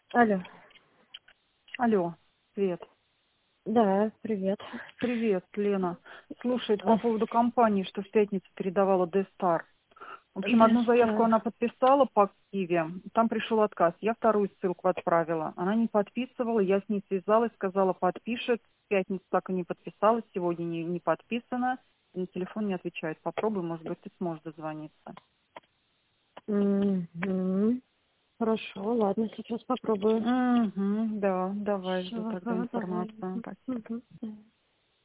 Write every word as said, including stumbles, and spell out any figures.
Алло. Алло, Свет. Да, привет. Привет, Лена. Слушай, это по А, поводу компании, что в пятницу передавала D-Star. В общем, Да, одну заявку так. она подписала по Киеве, там пришел отказ. Я вторую ссылку отправила. Она не подписывала, я с ней связалась, сказала, подпишет. В пятницу так и не подписалась, сегодня не, не подписано. На телефон не отвечает. Попробуй, может быть, ты сможешь дозвониться. Мгм. Хорошо, ладно, сейчас попробую. Угу, да, давай, жду Все, тогда ага, давай. информацию. Мгм. Спасибо. Мгм.